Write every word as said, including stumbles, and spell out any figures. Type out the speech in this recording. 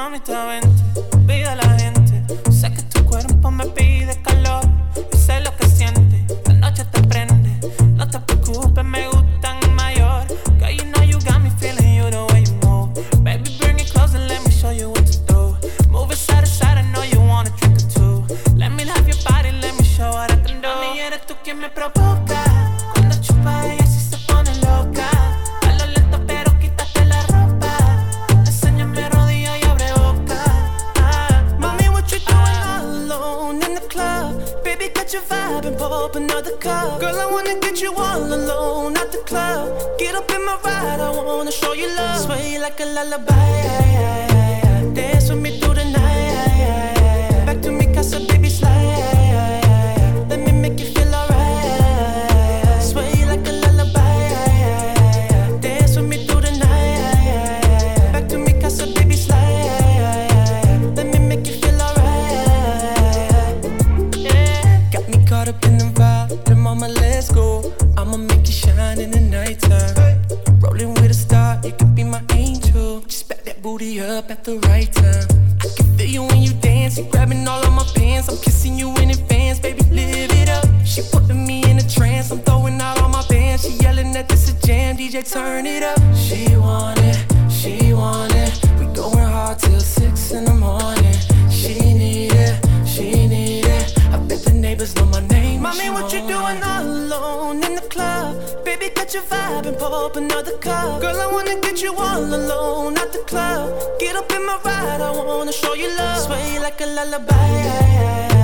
mamita, vente, pide a la gente. Sé que tu cuerpo me pide calor, yo sé lo que siente, la noche te prende. No te preocupes, me gustan mayor. Girl, you know you got me feeling you the way you move. Baby, bring it close and let me show you what to do. Move it side to side, I know you wanna drink it too. Let me love your body, let me show what I can do. Mami, eres tú quien me provoca. Cuando chupa ella sí se pone loca. A lo lento pero quítate la ropa. Enséñame rodilla y abre boca. Ah, Mami, what you doing all alone in the club? Baby, got your vibe and pull up another cup. Girl, I wanna get you all alone at the club. Get up in my ride, I wanna show you love. Sway like a lullaby. Dance with me through the night. Back to me, casa, baby, slide. Let me make you feel alright. Sway like a lullaby. Dance with me through the night. Back to me, casa, baby, slide. Let me make you feel alright. Yeah. Got me caught up in the vibe. Then mama, let's go. I'ma make you shine in the nighttime. Rolling with a star, you could be my angel. Just back that booty up at the right time. I can feel you when you dance, you grabbing all of my pants. I'm kissing you in advance, baby, live it up. She putting me in a trance, I'm throwing out all my bands. She yelling that this a jam, D J turn it up. She want it, she want it. We going hard till six in the morning. She need it, she need it. I bet the neighbors know my name. Mommy, what you doing all alone in the club? Baby, got your vibe and pull up another cup. Girl, I wanna get you all alone at the club. Get up in my ride, I wanna show you love. Sway like a lullaby.